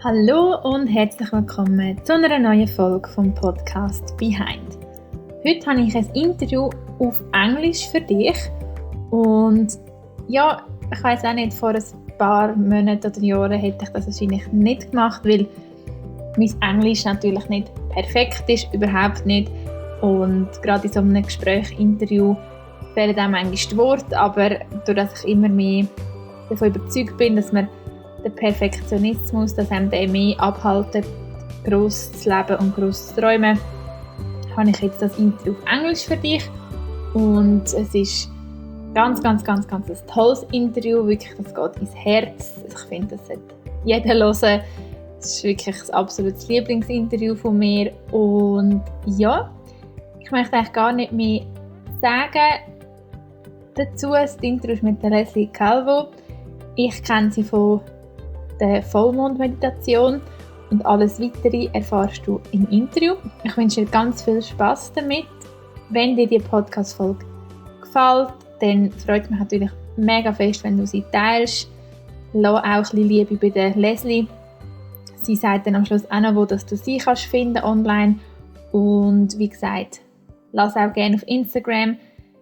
Hallo und herzlich willkommen zu einer neuen Folge vom Podcast Behind. Heute habe ich ein Interview auf Englisch für dich und ja, ich weiss auch nicht, vor ein paar Monaten oder Jahren hätte ich das wahrscheinlich nicht gemacht, weil mein Englisch natürlich nicht perfekt ist, überhaupt nicht, und gerade in so einem Gespräch, Interview fehlen auch manchmal die Worte, aber dadurch, dass ich immer mehr davon überzeugt bin, dass man den Perfektionismus, dass einem der mehr abhalten, gross zu leben und gross zu träumen, habe ich jetzt das Interview auf Englisch für dich. Und es ist ganz ein tolles Interview, wirklich, das geht ins Herz. Ich finde, das sollte jeder hören. Es ist wirklich ein absolutes Lieblingsinterview von mir. Und ja, ich möchte eigentlich gar nicht mehr sagen dazu. Das Interview ist mit der Leslie Calvo. Ich kenne sie von der Vollmond-Meditation und alles Weitere erfährst du im Interview. Ich wünsche dir ganz viel Spass damit. Wenn dir die Podcast-Folge gefällt, dann freut mich natürlich mega fest, wenn du sie teilst. Lass auch ein bisschen Liebe bei der Leslie. Sie sagt dann am Schluss auch noch, wo dass du sie kannst finden online. Und wie gesagt, lass auch gerne auf Instagram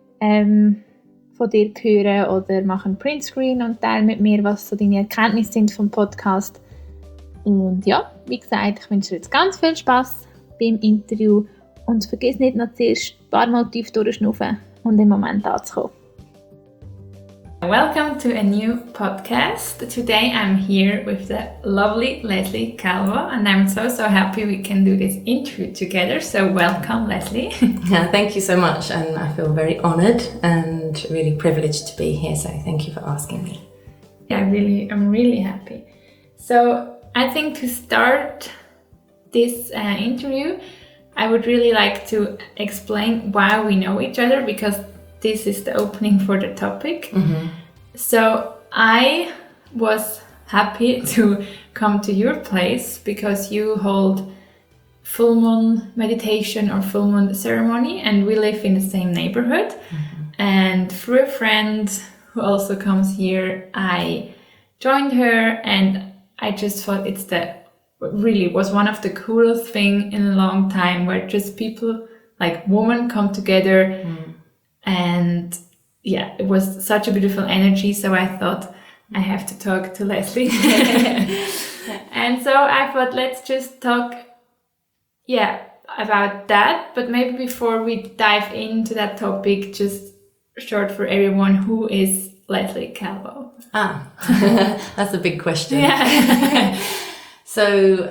von dir hören oder mach einen Printscreen und teile mit mir, was so deine Erkenntnisse sind vom Podcast. Und ja, wie gesagt, ich wünsche dir jetzt ganz viel Spass beim Interview und vergiss nicht, noch zuerst ein paar Mal tief durchschnaufen und im Moment anzukommen. Welcome to a new podcast. Today I'm here with the lovely Leslie Calvo and I'm so happy we can do this interview together. So welcome, Leslie. Yeah, thank you so much, and I feel very honoured and really privileged to be here, so thank you for asking me. Yeah, I'm really happy. So I think to start this interview, I would really like to explain why we know each other, because this is the opening for the topic. Mm-hmm. So I was happy to come to your place because you hold full moon meditation or full moon ceremony, and we live in the same neighborhood. Mm-hmm. And through a friend who also comes here, I joined her, and I just thought really was one of the coolest thing in a long time, where just people like women come together. And yeah, it was such a beautiful energy. So I thought I have to talk to Leslie. And so I thought, let's just talk, about that. But maybe before we dive into that topic, just short for everyone, who is Leslie Calvo? That's a big question. Yeah. So,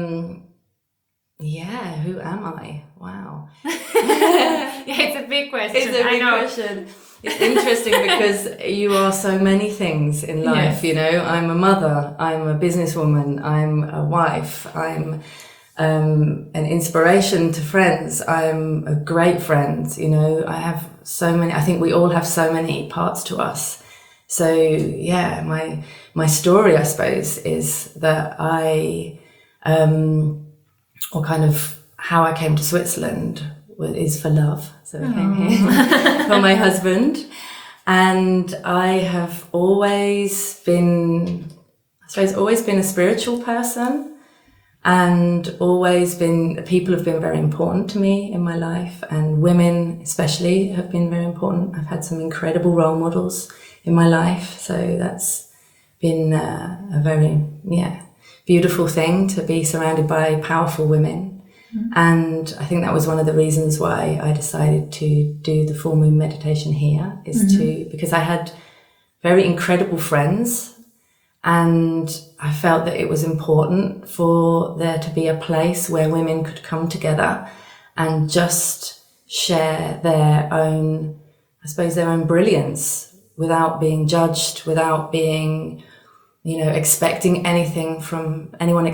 who am I? Wow. It's a big question. It's a big question. It's interesting because you are so many things in life, yes. You know. I'm a mother, I'm a businesswoman, I'm a wife, I'm an inspiration to friends, I'm a great friend, you know. I have so many, I think we all have so many parts to us. So yeah, my story, I suppose, is that or kind of how I came to Switzerland is for love. So I came here for my husband, and I have always been a spiritual person, and people have been very important to me in my life, and women especially have been very important. I've had some incredible role models in my life, so that's been a very beautiful thing to be surrounded by powerful women. Mm-hmm. And I think that was one of the reasons why I decided to do the full moon meditation here, because I had very incredible friends, and I felt that it was important for there to be a place where women could come together and just share their own brilliance without being judged, without being, expecting anything from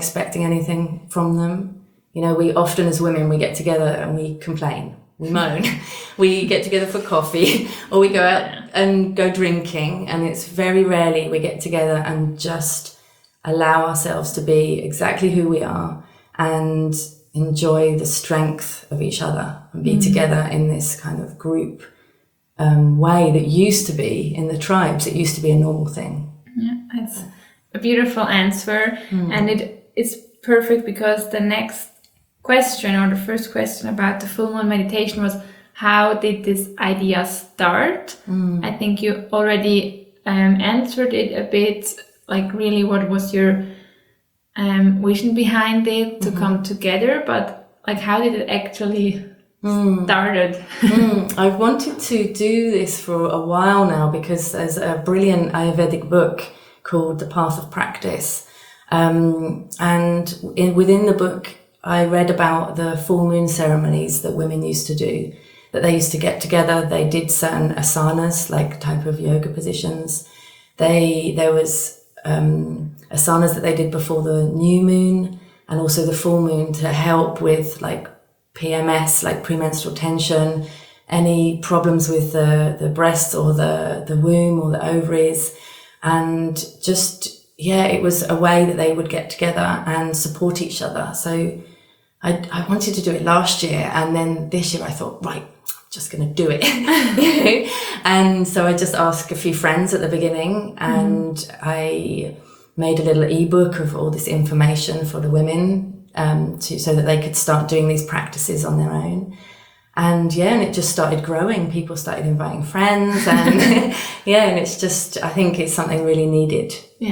them. You know, we often as women, we get together and we complain, we moan, we get together for coffee, or we go out and go drinking, and it's very rarely we get together and just allow ourselves to be exactly who we are and enjoy the strength of each other and be together in this kind of group way that used to be in the tribes. It used to be a normal thing. Yeah, it's a beautiful answer, and it it's perfect because the next question, or the first question about the full moon meditation, was how did this idea start? I think you already answered it a bit, like really what was your vision behind it to come together, but like how did it actually started? I've wanted to do this for a while now because there's a brilliant Ayurvedic book called The Path of Practice, and within the book I read about the full moon ceremonies that women used to do, that they used to get together, they did certain asanas, like type of yoga positions. There was asanas that they did before the new moon and also the full moon to help with like PMS, like premenstrual tension, any problems with the breasts or the womb or the ovaries. And just, it was a way that they would get together and support each other. So I wanted to do it last year, and then this year I thought, right, I'm just going to do it. And so I just asked a few friends at the beginning, and I made a little ebook of all this information for the women, so that they could start doing these practices on their own. And and it just started growing. People started inviting friends, and and it's just, I think it's something really needed.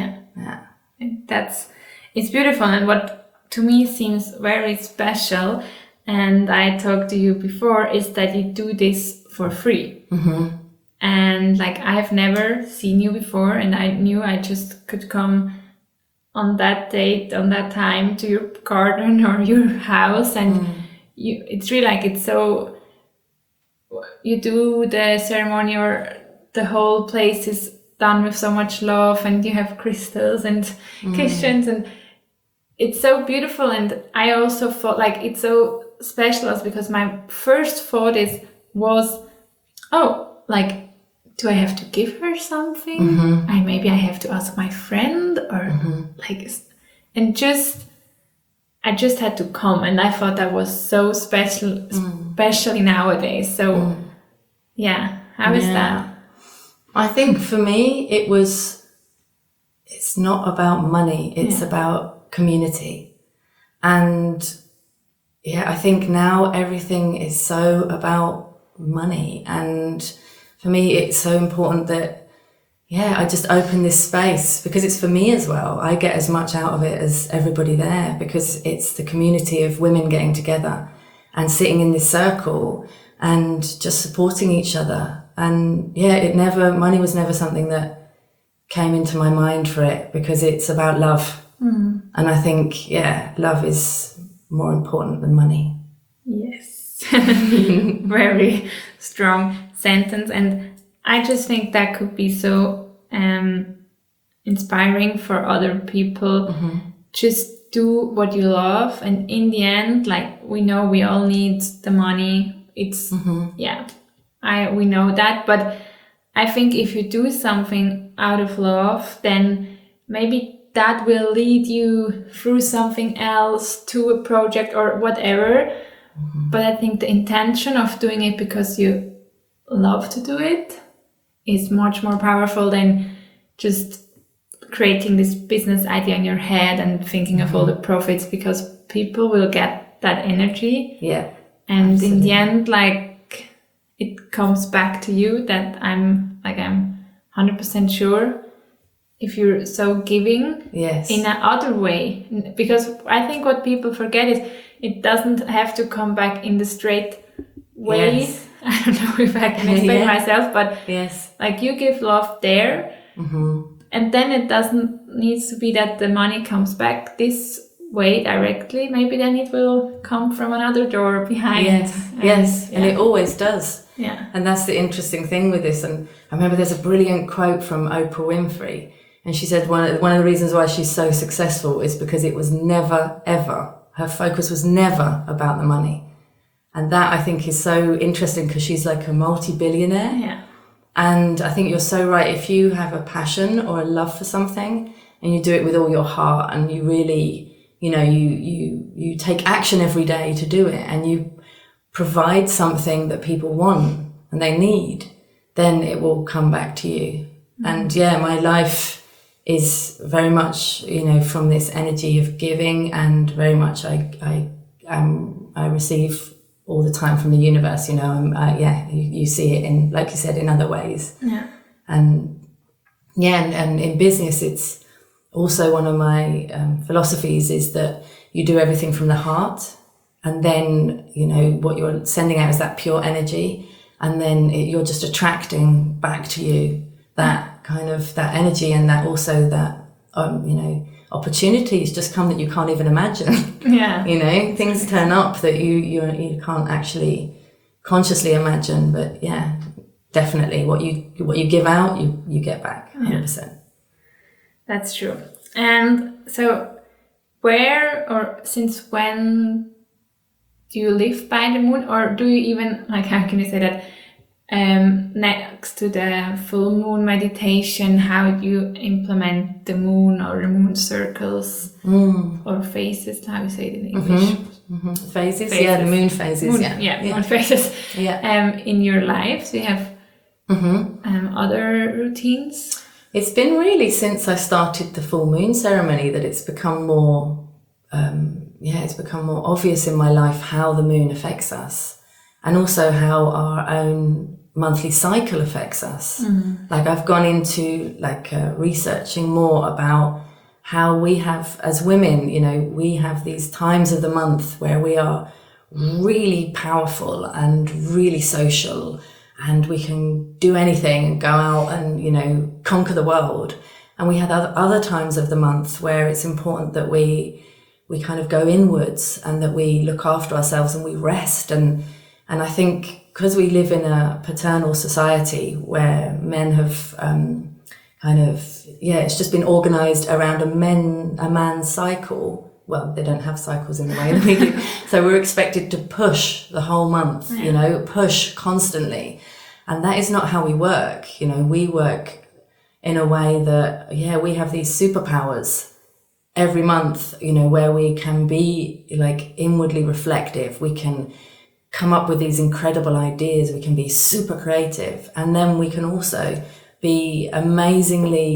It's beautiful, and what to me seems very special, and I talked to you before, is that you do this for free. And like, I've never seen you before, and I knew I just could come on that date, on that time, to your garden or your house, and it's really like, it's so, you do the ceremony, or the whole place is done with so much love, and you have crystals and cushions, and it's so beautiful. And I also thought like it's so special, because my first thought was, like, do I have to give her something? Maybe I have to ask my friend, or like, and I just had to come, and I thought that was so special, especially nowadays. So how is that? I think for me it's not about money, it's about community. And I think now everything is so about money, and for me it's so important that I just open this space, because it's for me as well. I get as much out of it as everybody there, because it's the community of women getting together and sitting in this circle and just supporting each other. And money was never something that came into my mind for it, because it's about love. And I think, love is more important than money. Yes. Very strong sentence. And I just think that could be so inspiring for other people. Just do what you love. And in the end, like, we know we all need the money. It's, we know that. But I think if you do something out of love, then maybe that will lead you through something else, to a project or whatever. But I think the intention of doing it because you love to do it is much more powerful than just creating this business idea in your head and thinking of all the profits, because people will get that energy. And absolutely. In the end, like, it comes back to you, that I'm 100% sure, if you're so giving in another way. Because I think what people forget is it doesn't have to come back in the straight way. I don't know if I can explain myself, but like, you give love there, and then it doesn't need to be that the money comes back this way directly. Maybe then it will come from another door behind. And it always does. And that's the interesting thing with this. And I remember there's a brilliant quote from Oprah Winfrey, and she said one of the reasons why she's so successful is because it was never, ever, her focus was never about the money. And that, I think, is so interesting, because she's like a multi-billionaire. And I think you're so right. If you have a passion or a love for something, and you do it with all your heart, and you really, you take action every day to do it, and you provide something that people want and they need, then it will come back to you. And my life is very much, from this energy of giving, and very much I receive all the time from the universe. You see it in, like you said, in other ways. Yeah. And in business, it's also one of my philosophies is that you do everything from the heart, and then what you're sending out is that pure energy, and then you're just attracting back to you that kind of that energy, and that also that opportunities just come that you can't even imagine. Yeah. Things turn up that you can't actually consciously imagine. But yeah, definitely what you give out, you get back 100%. That's true. And so where or since when do you live by the moon, or do you even, like, how can you say that, next to the full moon meditation, how do you implement the moon or the moon circles or phases, how you say it in English? Phases, yeah, the moon phases, moon phases, in your life? Do you have other routines? It's been really since I started the full moon ceremony that it's become more obvious in my life how the moon affects us, and also how our own monthly cycle affects us. Like, I've gone into researching more about how we have, as women, we have these times of the month where we are really powerful and really social, and we can do anything and go out and conquer the world. And we have other times of the month where it's important that we kind of go inwards, and that we look after ourselves and we rest. And I think because we live in a paternal society where men have it's just been organized around a man's cycle. Well, they don't have cycles in the way that we do. So we're expected to push the whole month, push constantly. And that is not how we work. We work in a way that, we have these superpowers every month, where we can be like inwardly reflective. We can come up with these incredible ideas. We can be super creative. And then we can also be amazingly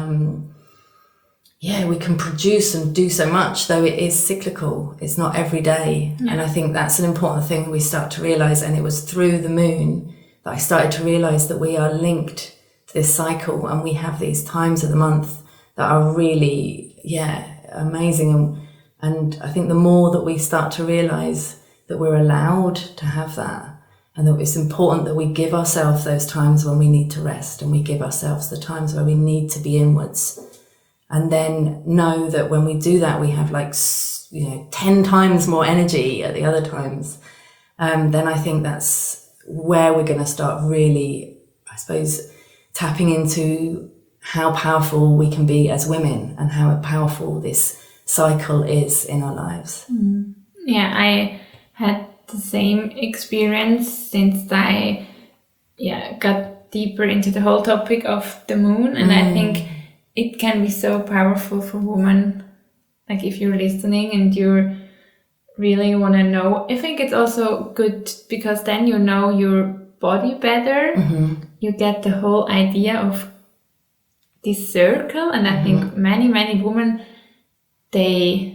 we can produce and do so much, though it is cyclical. It's not every day. Yeah. And I think that's an important thing we start to realize. And it was through the moon that I started to realize that we are linked to this cycle, and we have these times of the month that are really, amazing. And I think the more that we start to realize that we're allowed to have that, and that it's important that we give ourselves those times when we need to rest, and we give ourselves the times where we need to be inwards, and then know that when we do that, we have 10 times more energy at the other times. Then I think that's where we're going to start really, I suppose, tapping into how powerful we can be as women, and how powerful this cycle is in our lives. Yeah, I had the same experience since I got deeper into the whole topic of the moon, and I think it can be so powerful for women. Like, if you're listening and you really want to know, I think it's also good because then you know your body better. You get the whole idea of this circle, and I think many women, they're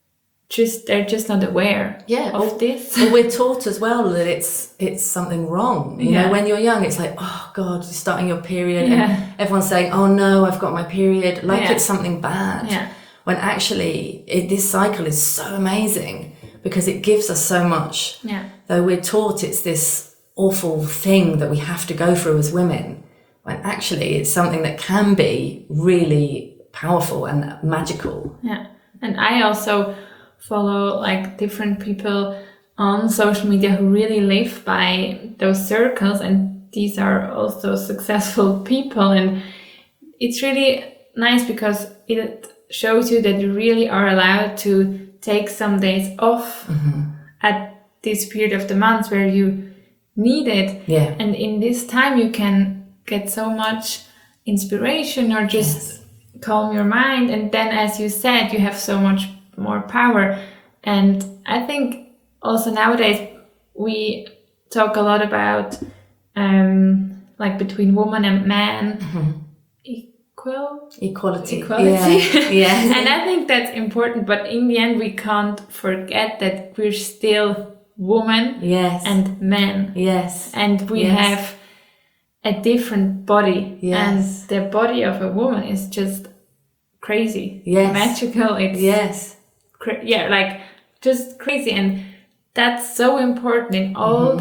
just not aware of this. Well, we're taught as well that it's something wrong. You know, when you're young, it's like, oh God, you're starting your period, and everyone's saying, oh no, I've got my period, it's something bad. Yeah. When actually, this cycle is so amazing because it gives us so much. Yeah. Though we're taught it's this awful thing that we have to go through as women, when actually it's something that can be really powerful and magical. Yeah. And I also follow different people on social media who really live by those circles, and these are also successful people, and it's really nice because it shows you that you really are allowed to take some days off at this period of the month where you need it. Yeah. And in this time you can get so much inspiration or just calm your mind, and then, as you said, you have so much more power. And I think also nowadays we talk a lot about between woman and man equality. Yeah. And I think that's important, but in the end we can't forget that we're still women and men. Yes. And we have a different body. Yes. And the body of a woman is just crazy. Yes. Magical. It's like just crazy. And that's so important in all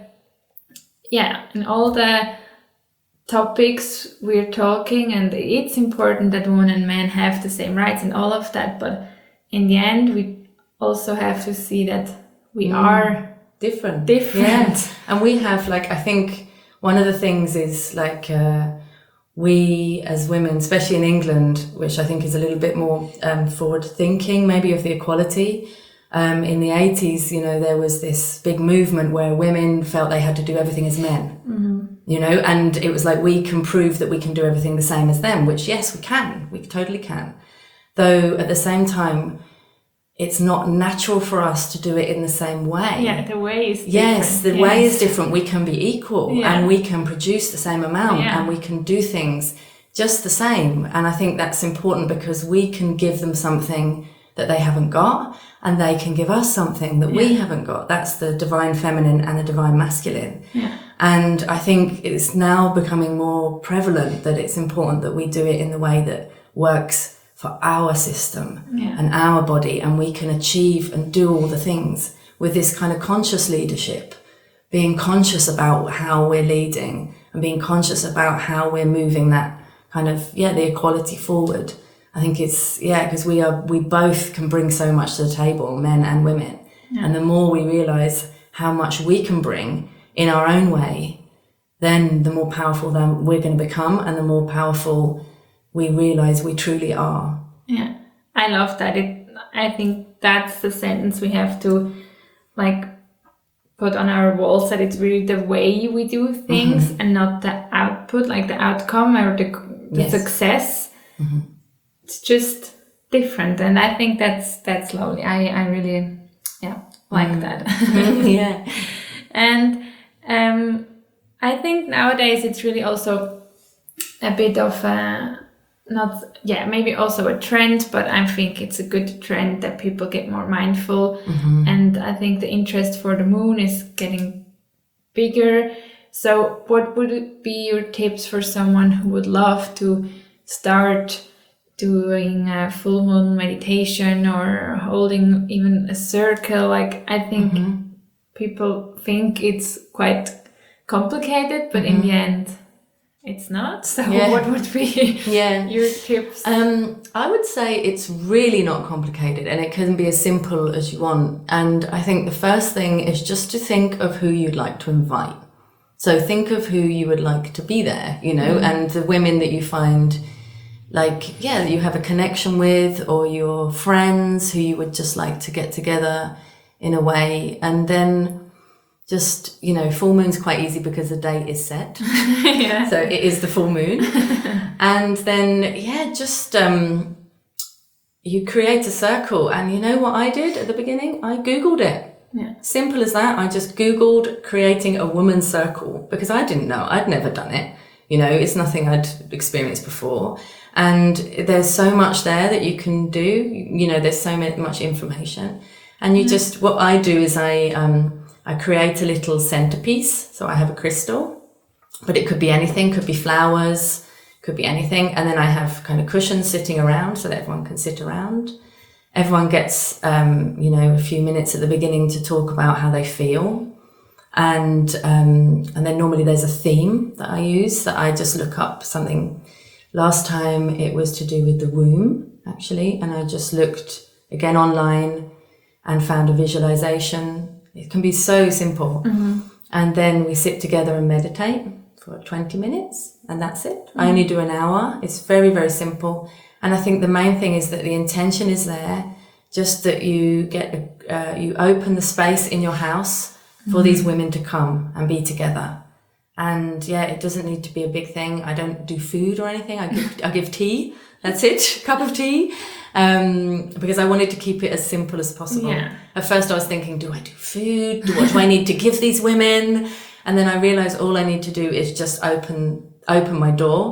the topics we're talking, and it's important that women and men have the same rights and all of that, but in the end we also have to see that we are different. And we have, like, I think one of the things is, like, we as women, especially in England, which I think is a little bit more forward thinking maybe of the equality, in the 80s, you know, there was this big movement where women felt they had to do everything as men. You know, and it was like, we can prove that we can do everything the same as them, which, yes, we totally can. Though at the same time, it's not natural for us to do it in the same way. Yeah, the way is different. Yes, the way is different. We can be equal and we can produce the same amount and we can do things just the same. And I think that's important because we can give them something that they haven't got, and they can give us something that we haven't got. That's the divine feminine and the divine masculine. And I think it's now becoming more prevalent that it's important that we do it in the way that works for our system and our body, and we can achieve and do all the things with this kind of conscious leadership, being conscious about how we're leading and being conscious about how we're moving that kind of, the equality forward. I think it's, because we both can bring so much to the table, men and women. And the more we realize how much we can bring in our own way, then the more powerful then we're going to become, and the more powerful we realize we truly are. Yeah, I love that. I think that's the sentence we have to, like, put on our walls, that it's really the way we do things and not the output, like the outcome or the success. It's just different, and I think that's lovely. I really like that. And I think nowadays it's really also a bit of maybe also a trend, but I think it's a good trend that people get more mindful. And I think the interest for the moon is getting bigger. So what would be your tips for someone who would love to start doing a full moon meditation or holding even a circle? Like, I think people think it's quite complicated, but in the end it's not. So what would be your tips? I would say it's really not complicated, and it can be as simple as you want. And I think the first thing is just to think of who you'd like to invite. So think of who you would like to be there, you know, and the women that you find, like, that you have a connection with, or your friends who you would just like to get together in a way. And then just, you know, full moon's quite easy because the date is set. So it is the full moon. And then, just, you create a circle. And you know what I did at the beginning? I Googled it. Simple as that. I just Googled creating a woman's circle because I didn't know. I'd never done it. You know, it's nothing I'd experienced before. And there's so much there that you can do. You know, there's so much information. And you just, what I do is I create a little centerpiece. So I have a crystal, but it could be anything, could be flowers, could be anything. And then I have kind of cushions sitting around so that everyone can sit around. Everyone gets, a few minutes at the beginning to talk about how they feel. And then normally there's a theme that I use, that I just look up something. Last time it was to do with the womb, actually. And I just looked again online and found a visualization. It can be so simple. And then we sit together and meditate for 20 minutes, and that's it. I only do an hour. It's very, very simple. And I think the main thing is that the intention is there, just that you get, you open the space in your house for these women to come and be together. And it doesn't need to be a big thing. I don't do food or anything. I give tea. That's it. Cup of tea. Because I wanted to keep it as simple as possible. At first I was thinking, do I do food? What do I need to give these women? And then I realized all I need to do is just open my door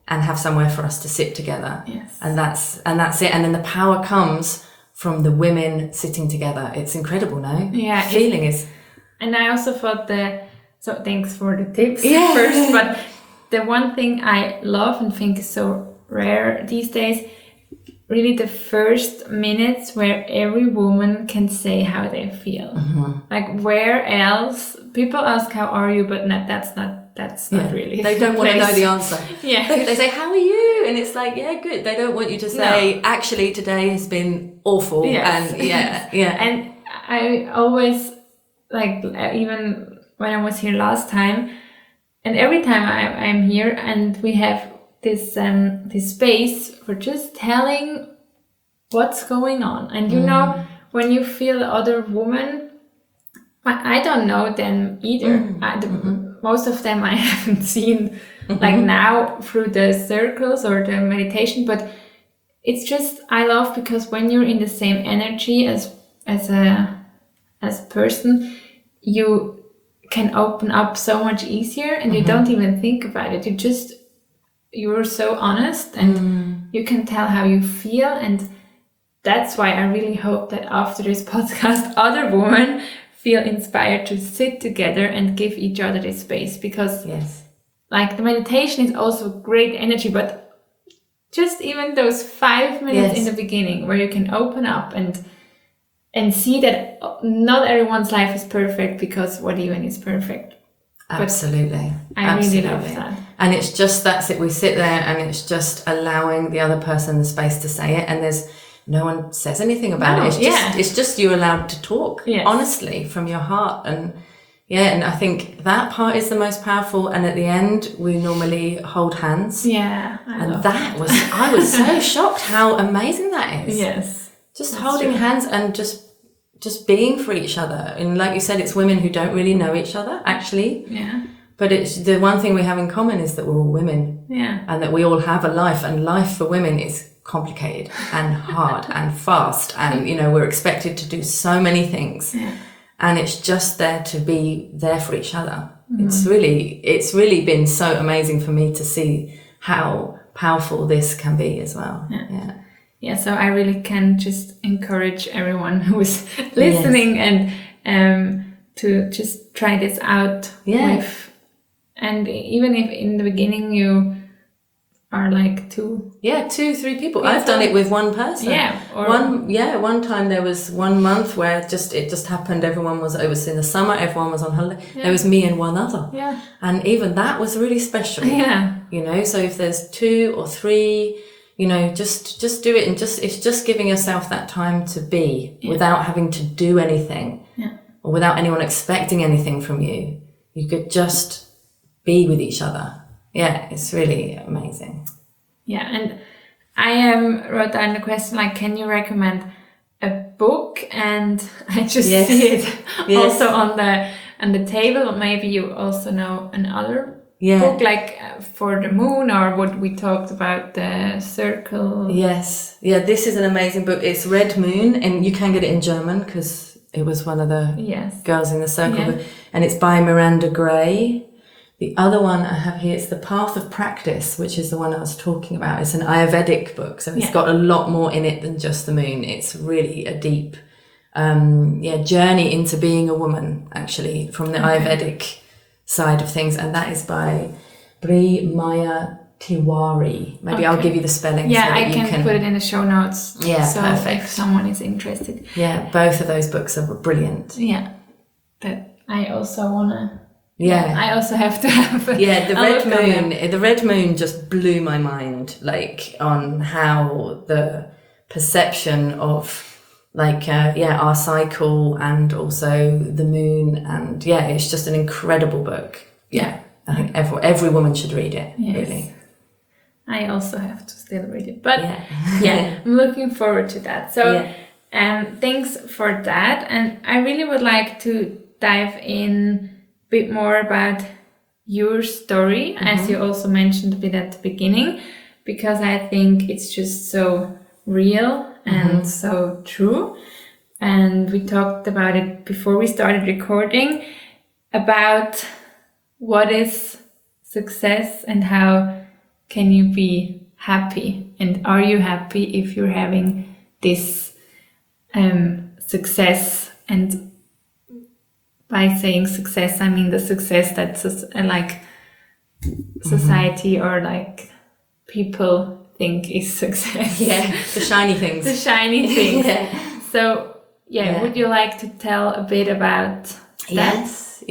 and have somewhere for us to sit together. Yes. And that's it. And then the power comes from the women sitting together. It's incredible, no? Yeah. Feeling is. And I also thought so thanks for the tips Yeah. first, but the one thing I love and think is so rare these days, really the first minutes where every woman can say how they feel. Like where else people ask how are you, but that's not really. They don't want to know the answer. Yeah. They say, how are you? And it's like, yeah, good. They don't want you to say, actually, today has been awful. Yes. And yeah. And I always, like, even when I was here last time, and every time I'm here and we have this space for just telling what's going on. And you know, when you feel other woman, I don't know them either. Most of them I haven't seen like now through the circles or the meditation, but it's just, I love because when you're in the same energy as a person, you can open up so much easier and you don't even think about it. You're so honest and you can tell how you feel, and that's why I really hope that after this podcast other women feel inspired to sit together and give each other this space, because like the meditation is also great energy, but just even those 5 minutes in the beginning where you can open up and see that not everyone's life is perfect, because what even is perfect. Absolutely. I really love that. And it's just, that's it. We sit there and it's just allowing the other person the space to say it. And there's no one says anything about it. It's just you're allowed to talk honestly from your heart. And and I think that part is the most powerful. And at the end, we normally hold hands. Yeah. I was so shocked how amazing that is. Yes. Just holding hands and just being for each other. And like you said, it's women who don't really know each other, actually. Yeah. But it's the one thing we have in common is that we're all women. Yeah. And that we all have a life. And life for women is complicated and hard and fast. And, we're expected to do so many things. Yeah. And it's just there to be there for each other. It's really been so amazing for me to see how powerful this can be as well. Yeah, so I really can just encourage everyone who is listening and to just try this out with. And even if in the beginning you are like 2-3 people. I've done it with one person. One time there was 1 month where it just happened. It was in the summer, everyone was on holiday. There was me and one other. Yeah. And even that was really special. Yeah. So if there's 2 or 3, just do it, and it's just giving yourself that time to be without having to do anything or without anyone expecting anything from you. You could just be with each other. Yeah, it's really amazing. Yeah, and I wrote down the question, like, can you recommend a book? And I just see it also on the table. Maybe you also know another book, like for the moon, or what we talked about, the circle. Yes. Yeah, this is an amazing book. It's Red Moon, and you can get it in German because it was one of the girls in the circle. Yeah. And it's by Miranda Gray. The other one I have here is The Path of Practice, which is the one I was talking about. It's an Ayurvedic book, so it's got a lot more in it than just the moon. It's really a deep journey into being a woman, actually, from the Ayurvedic side of things. And that is by Bri Maya Tiwari. Maybe I'll give you the spelling. Yeah, so that I can put it in the show notes. Yeah, so perfect. If someone is interested. Yeah, both of those books are brilliant. Yeah, but I also want to... I also have to have the Red Moon just blew my mind, like, on how the perception of our cycle and also the moon, and it's just an incredible book. I think every woman should read it. Really. I also have to still read it, but I'm looking forward to that. So thanks for that, and I really would like to dive in bit more about your story, as you also mentioned a bit at the beginning, because I think it's just so real and so true. And we talked about it before we started recording, about what is success and how can you be happy? And are you happy if you're having this success? And by saying success, I mean the success that's like society or like people think is success. Yeah, the shiny things. The shiny things. Yeah. So, would you like to tell a bit about that?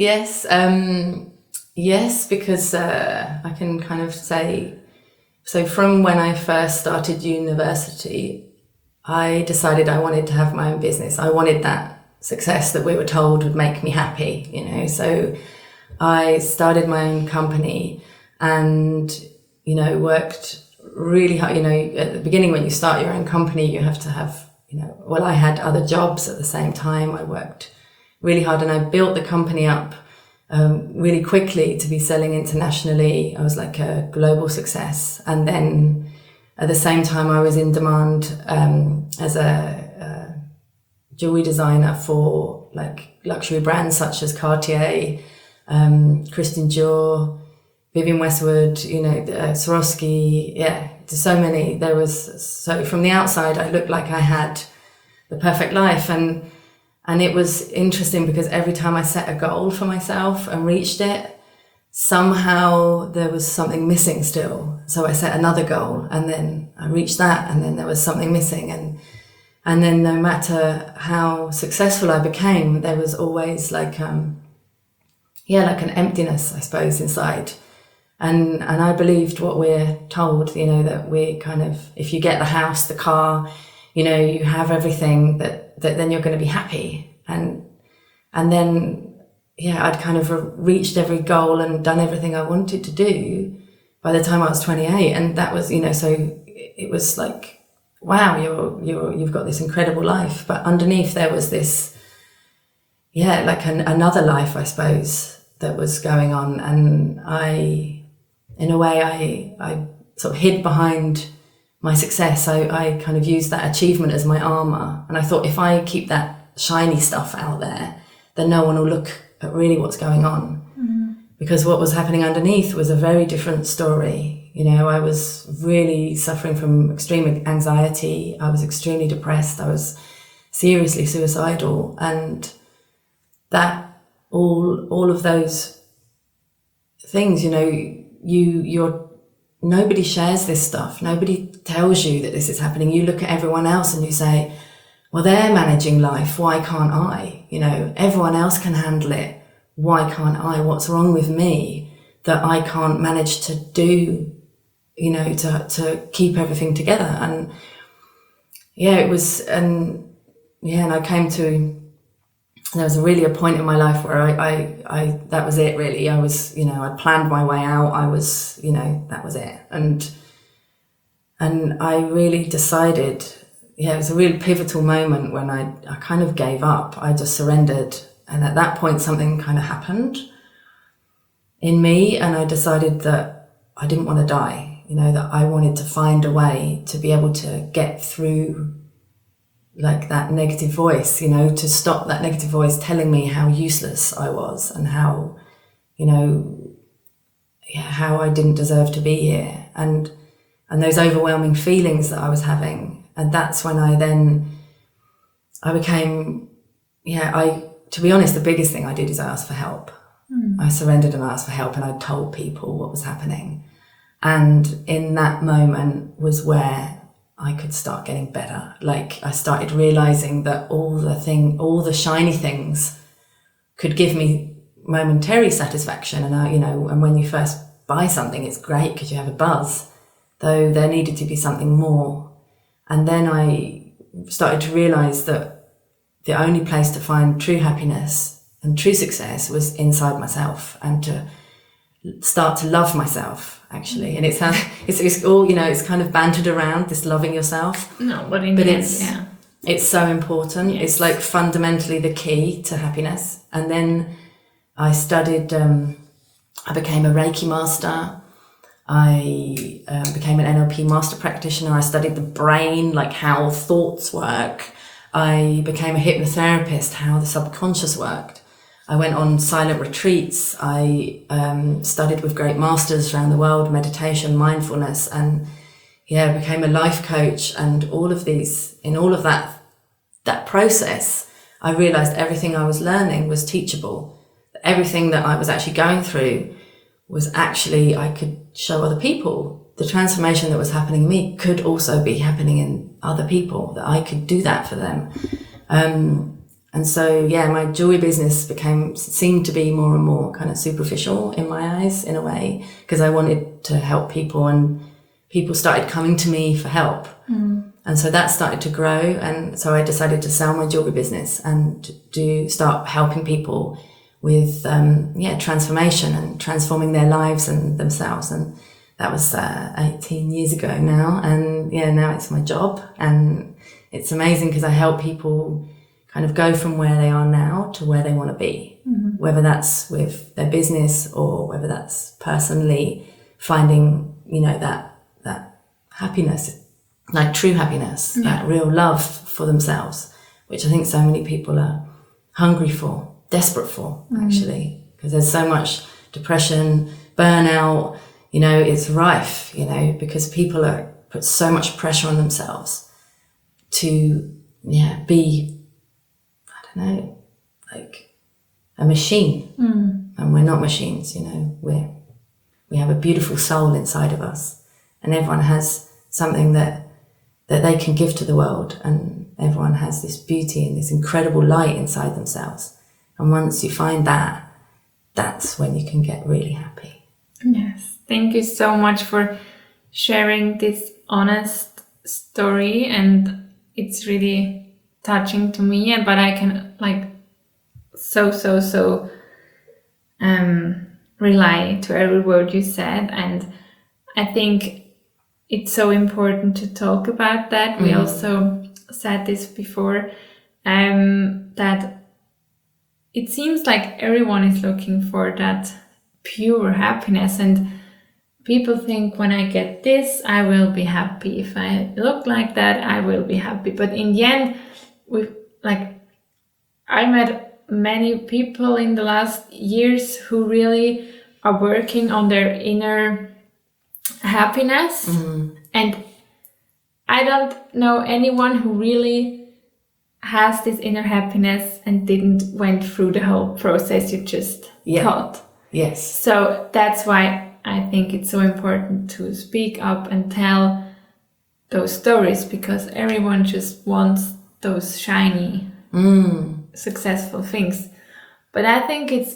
Yes, because I can kind of say, so from when I first started university, I decided I wanted to have my own business. I wanted that success that we were told would make me happy, you know. So I started my own company and, you know, worked really hard. You know, at the beginning when you start your own company, you have to have, you know, well, I had other jobs at the same time. I worked really hard and I built the company up really quickly to be selling internationally. I was like a global success. And then at the same time, I was in demand as a jewelry designer for like luxury brands such as Cartier, Christian Dior, Vivienne Westwood, you know, Swarovski. Yeah, there's so many. So from the outside, I looked like I had the perfect life. And it was interesting because every time I set a goal for myself and reached it, somehow there was something missing still. So I set another goal and then I reached that and then there was something missing. And then no matter how successful I became, there was always like an emptiness, I suppose, inside. And I believed what we're told, you know, that we're kind of, if you get the house, the car, you know, you have everything that then you're going to be happy. And then, I'd kind of reached every goal and done everything I wanted to do by the time I was 28. And that was, you know, so it was like, wow, you've got this incredible life. But underneath there was this, like another life, I suppose, that was going on. And in a way, I sort of hid behind my success. I kind of used that achievement as my armor. And I thought, if I keep that shiny stuff out there, then no one will look at really what's going on. Mm-hmm. Because what was happening underneath was a very different story. You know, I was really suffering from extreme anxiety. I was extremely depressed. I was seriously suicidal. And that, all of those things, you know, nobody shares this stuff. Nobody tells you that this is happening. You look at everyone else and you say, well, they're managing life. Why can't I? You know, everyone else can handle it. Why can't I? What's wrong with me that I can't manage to do, you know, to keep everything together? And it was, and I came to, there was really a point in my life where I that was it really. I was, you know, I'd planned my way out. I was, you know, that was it. And I really decided, it was a really pivotal moment when I kind of gave up. I just surrendered. And at that point, something kind of happened in me. And I decided that I didn't want to die, you know, that I wanted to find a way to be able to get through like that negative voice, you know, to stop that negative voice telling me how useless I was and how, you know, how I didn't deserve to be here. And those overwhelming feelings that I was having. And that's when I became, to be honest, the biggest thing I did is I asked for help. I surrendered and asked for help, and I told people what was happening. And in that moment was where I could start getting better. Like I started realizing that all the shiny things could give me momentary satisfaction. And and when you first buy something, it's great because you have a buzz, though there needed to be something more. And then I started to realize that the only place to find true happiness and true success was inside myself, and to start to love myself, actually. And it's all, you know, it's kind of bantered around this loving yourself. No, but in the end, it's so important. Yes. It's like fundamentally the key to happiness. And then I studied, I became a Reiki master. I became an NLP master practitioner. I studied the brain, like how thoughts work. I became a hypnotherapist, how the subconscious worked. I went on silent retreats. I studied with great masters around the world, meditation, mindfulness, and became a life coach. And all of these, in all of that process, I realized everything I was learning was teachable. Everything that I was actually going through was actually, I could show other people. The transformation that was happening in me could also be happening in other people, that I could do that for them. And so, my jewelry business seemed to be more and more kind of superficial in my eyes, in a way, because I wanted to help people, and people started coming to me for help. And so that started to grow. And so I decided to sell my jewelry business and start helping people with, transformation and transforming their lives and themselves. And that was 18 years ago now. And now it's my job. And it's amazing because I help people kind of go from where they are now to where they want to be, whether that's with their business or whether that's personally finding, that happiness, like true happiness, that real love for themselves, which I think so many people are hungry for, desperate for, actually, because there's so much depression, burnout, it's rife, because people put so much pressure on themselves to, be, like a machine. And we're not machines, we have a beautiful soul inside of us, and everyone has something that they can give to the world, and everyone has this beauty and this incredible light inside themselves. And once you find that, that's when you can get really happy. Yes, thank you so much for sharing this honest story, and it's really touching to me, but I can so rely to every word you said. And I think it's so important to talk about that. We also said this before, that it seems like everyone is looking for that pure happiness, and people think, when I get this, I will be happy. If I look like that, I will be happy. But in the end, I met many people in the last years who really are working on their inner happiness. And I don't know anyone who really has this inner happiness and didn't went through the whole process you just taught. Yes. So that's why I think it's so important to speak up and tell those stories, because everyone just wants those shiny, successful things. But I think it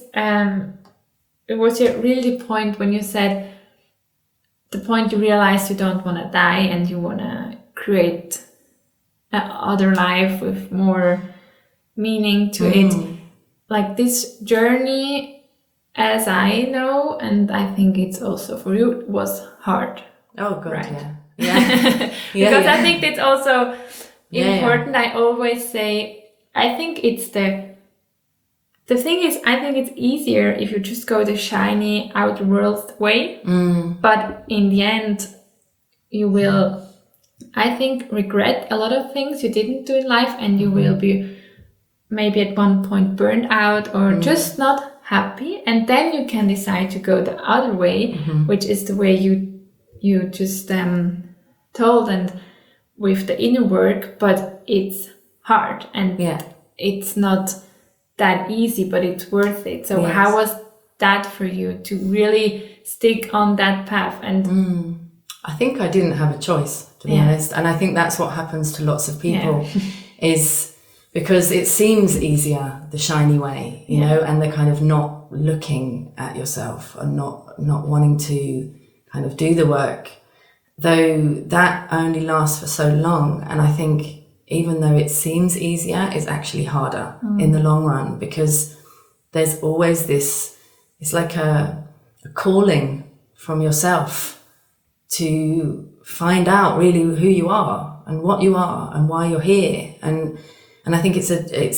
was really the point when you said, the point you realize you don't want to die and you want to create another life with more meaning to it. Like this journey, as I know, and I think it's also for you, was hard. Oh God, right? Yeah. Because I think that's also important. I always say, I think it's the thing is, I think it's easier if you just go the shiny outer world way. But in the end, you will, I think, regret a lot of things you didn't do in life, and you will be maybe at one point burned out or just not happy. And then you can decide to go the other way, which is the way you just told, and with the inner work. But it's hard, and it's not that easy, but it's worth it. So how was that for you to really stick on that path? And I think I didn't have a choice, to be honest. And I think that's what happens to lots of people is because it seems easier, the shiny way, you know, and the kind of not looking at yourself and not wanting to kind of do the work, though that only lasts for so long. And I think even though it seems easier, it's actually harder in the long run, because there's always this, it's like a calling from yourself to find out really who you are and what you are and why you're here. And I think it's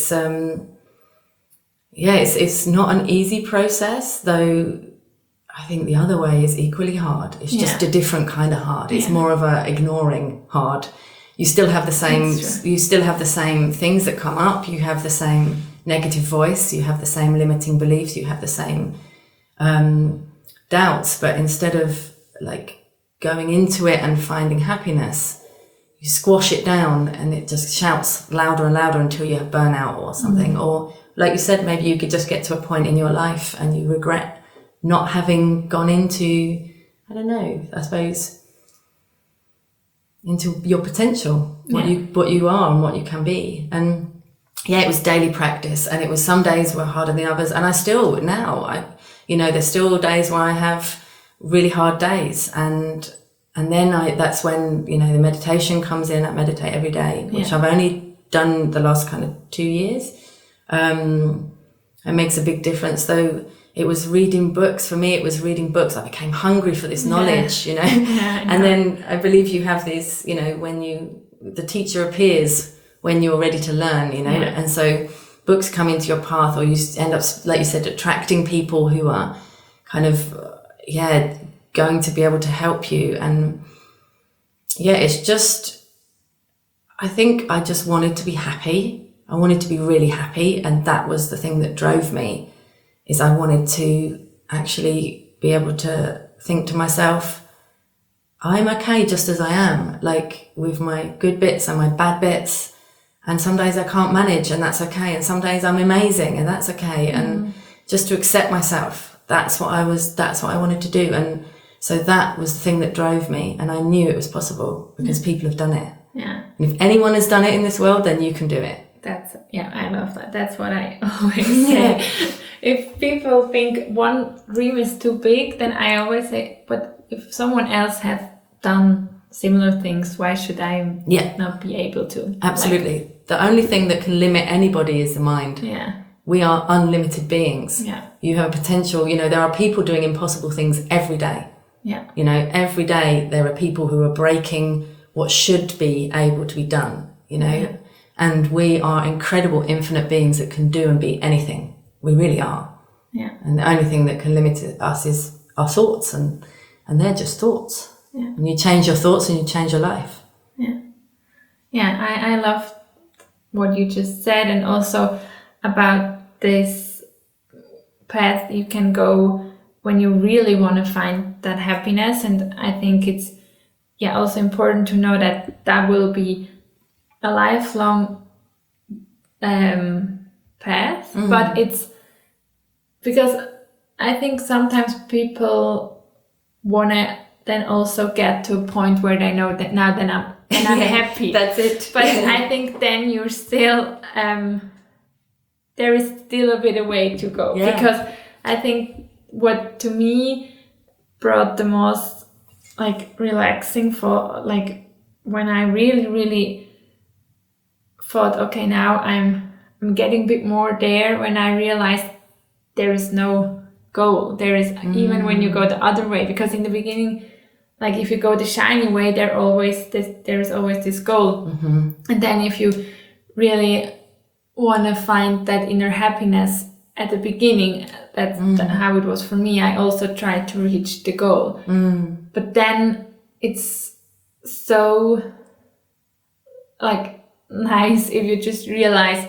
not an easy process, though I think the other way is equally hard. It's just a different kind of hard. It's more of a ignoring hard. You still have the same things that come up. You have the same negative voice, you have the same limiting beliefs, you have the same doubts. But instead of like going into it and finding happiness, you squash it down and it just shouts louder and louder until you have burnout or something. Or like you said, maybe you could just get to a point in your life and you regret not having gone into, I don't know, I suppose, into your potential, what you are and what you can be. And yeah, it was daily practice, and it was, some days were harder than others, and I still now, there's still days where I have really hard days, and then that's when, the meditation comes in. I meditate every day, which I've only done the last kind of 2 years. It makes a big difference, though. It was reading books. For me, it was reading books. I became hungry for this knowledge, and then I believe you have this, when the teacher appears when you're ready to learn, and so books come into your path, or you end up, like you said, attracting people who are kind of, going to be able to help you. And it's just, I think I just wanted to be happy. I wanted to be really happy. And that was the thing that drove me, is I wanted to actually be able to think to myself, I'm okay just as I am, like with my good bits and my bad bits. And some days I can't manage, and that's okay. And some days I'm amazing, and that's okay. And just to accept myself, that's what I wanted to do. And so that was the thing that drove me. And I knew it was possible because people have done it. Yeah. And if anyone has done it in this world, then you can do it. I love that. That's what I always say. If people think one dream is too big, then I always say, but if someone else has done similar things, why should I not be able to? Absolutely. The only thing that can limit anybody is the mind. Yeah. We are unlimited beings. Yeah. You have a potential, there are people doing impossible things every day. Yeah. Every day there are people who are breaking what should be able to be done, Yeah. And we are incredible, infinite beings that can do and be anything. We really are. Yeah. And the only thing that can limit us is our thoughts, and they're just thoughts. Yeah. And you change your thoughts and you change your life. Yeah. Yeah, I love what you just said, and also about this path you can go when you really want to find that happiness. And I think it's also important to know that will be a lifelong path, but it's because I think sometimes people want to then also get to a point where they know that now then I'm happy. That's it. But I think then you're still there is still a bit of way to go, because I think what to me brought the most relaxing for when I really thought, okay, now I'm getting a bit more there, when I realized there is no goal. There is even when you go the other way, because in the beginning, if you go the shiny way, there's always this goal. And then if you really want to find that inner happiness at the beginning, that's how it was for me. I also tried to reach the goal, but then it's so nice if you just realize,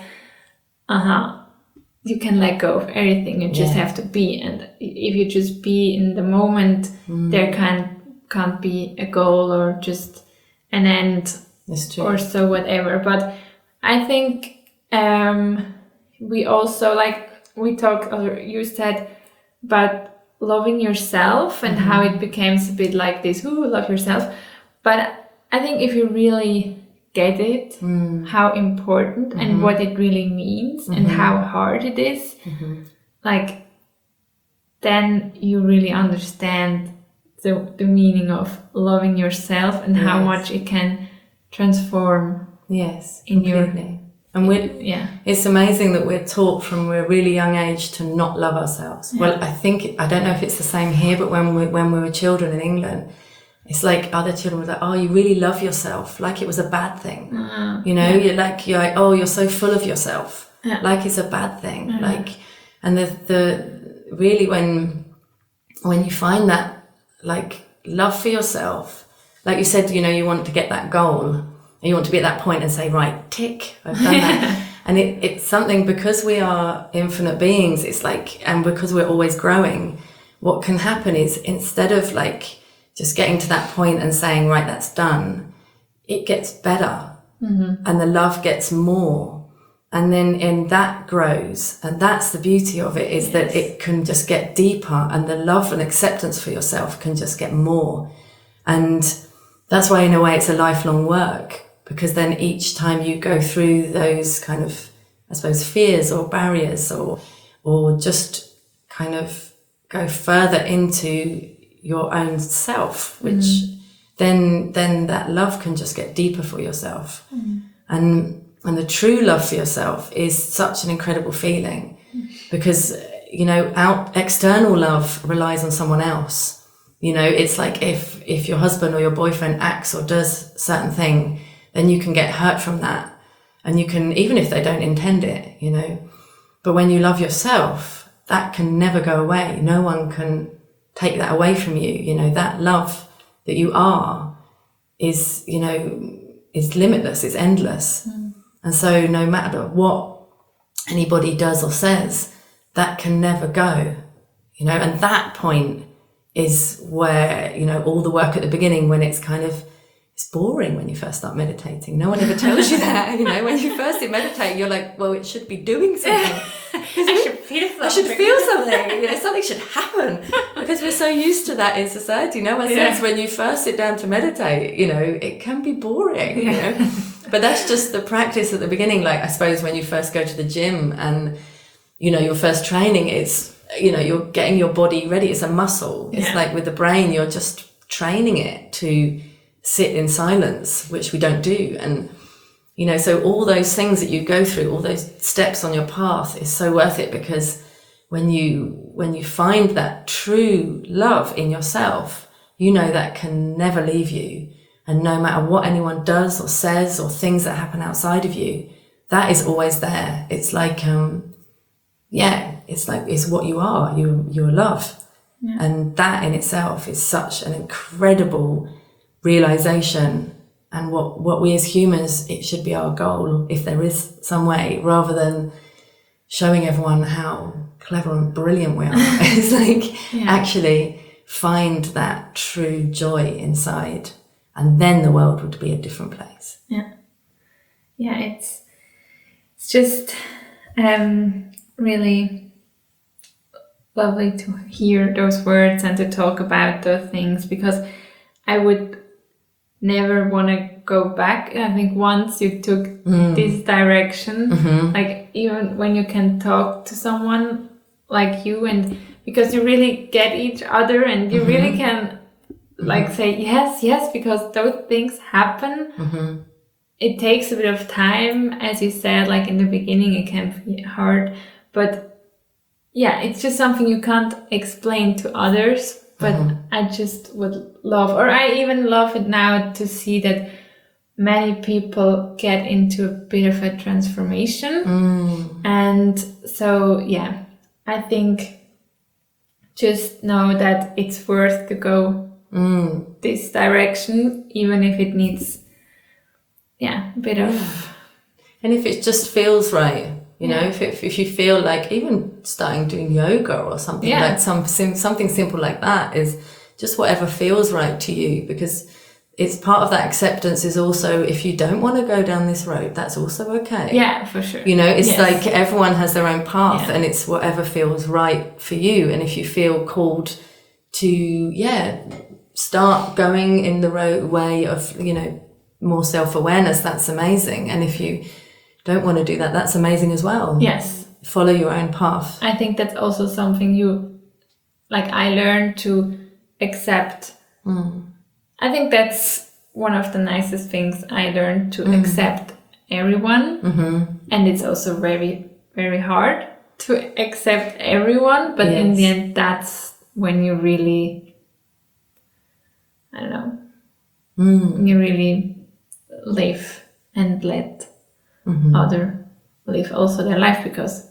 you can let go of everything. You just have to be, and if you just be in the moment, there can't be a goal or just an end or so whatever. But I think we also we talked, or you said about loving yourself and how it becomes a bit like this, love yourself. But I think if you really get it, how important and what it really means and how hard it is, then you really understand the meaning of loving yourself and how much it can transform in completely. And it's amazing that we're taught from a really young age to not love ourselves. Well, I don't know if it's the same here, but when we were children in England, it's other children were like, oh, you really love yourself, like it was a bad thing. You're like, oh, you're so full of yourself, like it's a bad thing. And the really when you find that love for yourself, like you said, you want to get that goal, and you want to be at that point and say, right, tick, I've done that. And it's something, because we are infinite beings, it's like, and because we're always growing, what can happen is, instead of like just getting to that point and saying, right, that's done, it gets better. And the love gets more. And then that grows. And that's the beauty of it, is that it can just get deeper, and the love and acceptance for yourself can just get more. And that's why, in a way, it's a lifelong work, because then each time you go through those kind of, I suppose, fears or barriers, or just kind of go further into your own self, which then that love can just get deeper for yourself. And the true love for yourself is such an incredible feeling, because, you know, external love relies on someone else. You know, it's like if your husband or your boyfriend acts or does certain thing, then you can get hurt from that. And you can, even if they don't intend it, you know. But when you love yourself, that can never go away. No one can take that away from you. You know, that love that you are is, you know, is limitless, it's endless. And so no matter what anybody does or says, that can never go, you know. And that point is where, you know, all the work at the beginning, when it's kind of, it's boring when you first start meditating. No one ever tells you that, you know. When you first meditate, you're like, well, it should be doing something. I should feel something. I should feel something. You know, something should happen, because we're so used to that in society. No one says when you first sit down to meditate, you know, it can be boring, you know. But that's just the practice at the beginning. Like, I suppose when you first go to the gym and, you know, your first training is, you know, you're getting your body ready. It's a muscle. It's like with the brain, you're just training it to sit in silence, which we don't do. And, you know, so all those things that you go through, all those steps on your path, is so worth it, because when you find that true love in yourself, you know that can never leave you. And no matter what anyone does or says, or things that happen outside of you, that is always there. It's like, it's what you are. You're love. And that in itself is such an incredible realization. And what we as humans, it should be our goal, if there is some way, rather than showing everyone how clever and brilliant we are. It's like, actually find that true joy inside, and then the world would be a different place. It's just really lovely to hear those words and to talk about those things, because I would never want to go back. I think once you took this direction, like, even when you can talk to someone like you, and because you really get each other, and you really can like say yes, because those things happen. It takes a bit of time, as you said, like in the beginning it can be hard, but it's just something you can't explain to others. But I just would love, or I even love it now, to see that many people get into a bit of a transformation. And so, I think just know that it's worth to go this direction, even if it needs, a bit of... And if it just feels right, you know, if you feel like even starting doing yoga or something, like something simple like that, is just whatever feels right to you, because it's part of that acceptance is also, if you don't want to go down this road, that's also okay. Yeah, for sure. You know, it's like everyone has their own path, and it's whatever feels right for you. And if you feel called to, start going in the way of, you know, more self-awareness, that's amazing. And if you don't want to do that, that's amazing as well. Yes. Follow your own path. I think that's also something I learned to accept. I think that's one of the nicest things I learned, to accept everyone. And it's also very, very hard to accept everyone. But in the end, that's when you really, I don't know, you really live and let other live also their life, because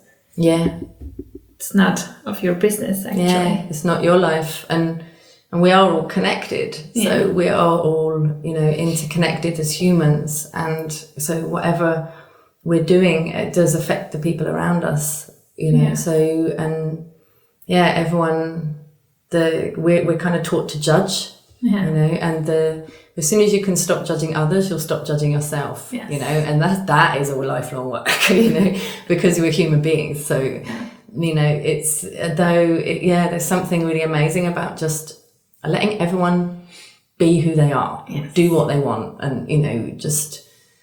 it's not of your business, actually. It's not your life, and we are all connected. So we are all, you know, interconnected as humans, and so whatever we're doing, it does affect the people around us, you know. So, and everyone, we're kind of taught to judge, you know, and as soon as you can stop judging others, you'll stop judging yourself, you know, and that is a lifelong work, you know, because we're human beings. So, you know, there's something really amazing about just letting everyone be who they are, do what they want, and, you know, just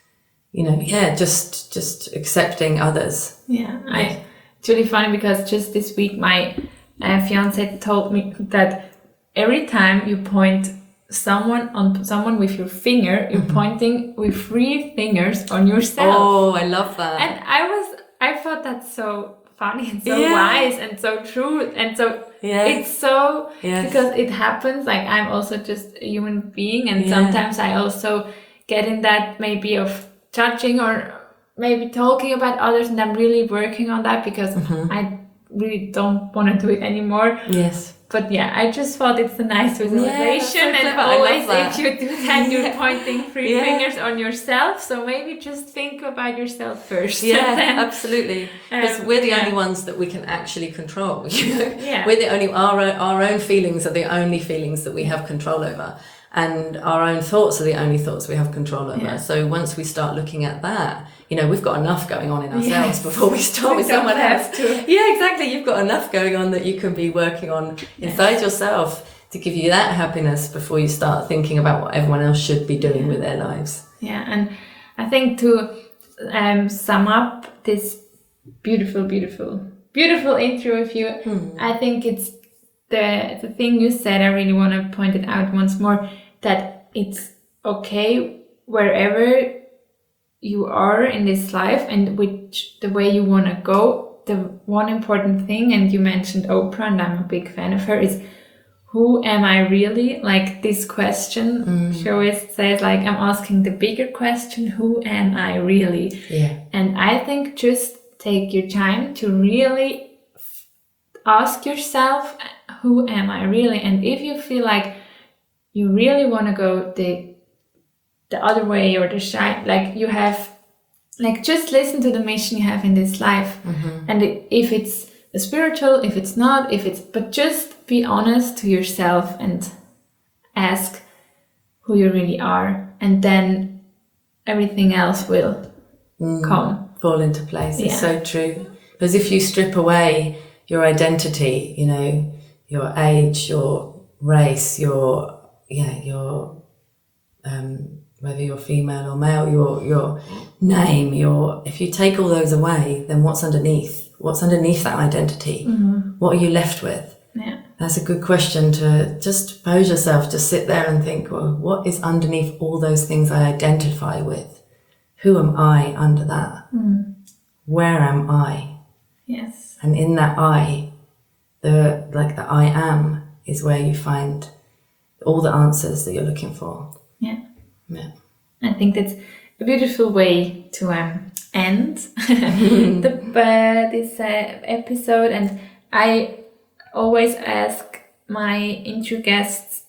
accepting others. It's really funny because just this week my fiance told me that every time you point someone with your finger, you're pointing with 3 fingers on yourself. Oh, I love that. And I thought that's so funny and so wise and so true, and so it's so because it happens. Like, I'm also just a human being, and sometimes I also get in that maybe of judging or maybe talking about others, and I'm really working on that because I really don't want to do it anymore. But I just thought it's a nice visualization, and always if you do that, you're pointing 3 fingers on yourself. So maybe just think about yourself first. Absolutely. Because we're the only ones that we can actually control. You know? We're the only our own feelings are the only feelings that we have control over, and our own thoughts are the only thoughts we have control over. So once we start looking at that, you know, we've got enough going on in ourselves before we start with someone else. Exactly. You've got enough going on that you can be working on inside yourself to give you that happiness before you start thinking about what everyone else should be doing with their lives. And I think to sum up this beautiful intro with you, I think it's the thing you said. I really want to point it out once more, that it's okay wherever you are in this life and the way you want to go. The one important thing, and you mentioned Oprah, and I'm a big fan of her, is who am I really? Like, this question, she always says, like, I'm asking the bigger question, who am I really? And I think just take your time to really ask yourself, who am I really? And if you feel like you really want to go the other way, or the shy, like, you have, like, just listen to the mission you have in this life. And if it's spiritual, if it's not, but just be honest to yourself and ask who you really are, and then everything else will fall into place. It's so true. Because if you strip away your identity, you know, your age, your race, your whether you're female or male, your name, if you take all those away, then what's underneath that identity? What are you left with? That's a good question to just pose yourself, to sit there and think, well, what is underneath all those things I identify with? Who am I under that? Where am I? And in that I, the I am, is where you find all the answers that you're looking for. I think that's a beautiful way to end this episode. And I always ask my interview guests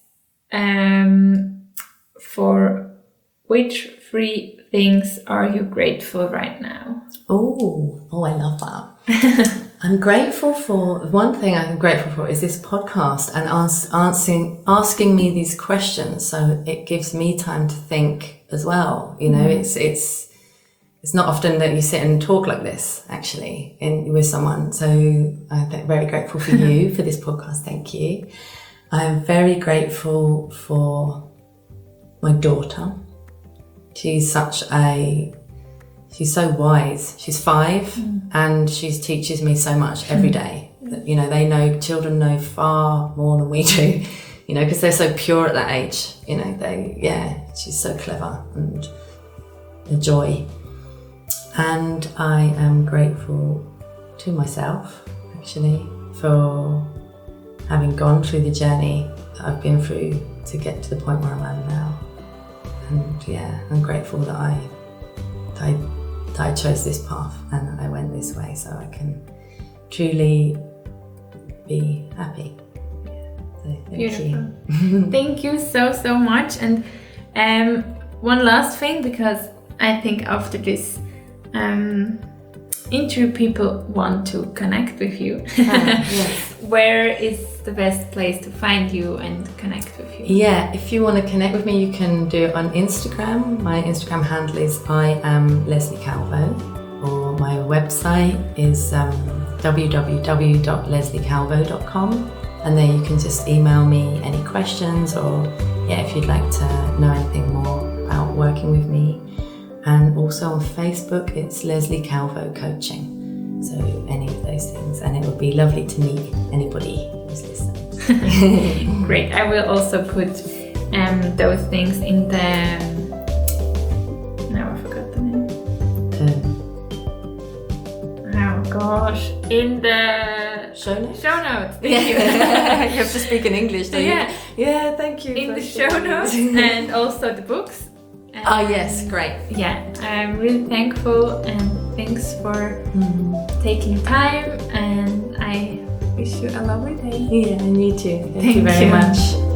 for which 3 things are you grateful right now? Oh, I love that. I'm grateful for, one thing I'm grateful for is this podcast and asking me these questions, so it gives me time to think as well. You know, it's not often that you sit and talk like this, actually, with someone. So I'm very grateful for you for this podcast. Thank you. I'm very grateful for my daughter. She's so wise. She's 5 and she teaches me so much every day. You know, children know far more than we do, you know, because they're so pure at that age. You know, she's so clever and a joy. And I am grateful to myself, actually, for having gone through the journey that I've been through to get to the point where I am now. And I'm grateful that I chose this path and I went this way, so I can truly be happy. So thank you. Thank you so much. And one last thing, because I think after this interview people want to connect with you, yes. where is the best place to find you and connect with you? Yeah, if you want to connect with me, you can do it on Instagram. My Instagram handle is I am Leslie Calvo, or my website is www.lesliecalvo.com, and there you can just email me any questions, or if you'd like to know anything more about working with me. And also on Facebook, it's Leslie Calvo Coaching. So any of those things, and it would be lovely to meet anybody who's listening. Great. I will also put those things in the. Now I forgot the name. Oh gosh, in the show notes. Show notes. Thank you. You have to speak in English, don't you? Yeah. Thank you. In the show notes and also the books. Yes, great. Yeah, I'm really thankful, and thanks for taking time, and I wish you a lovely day. Yeah, and you too. Thank you very much.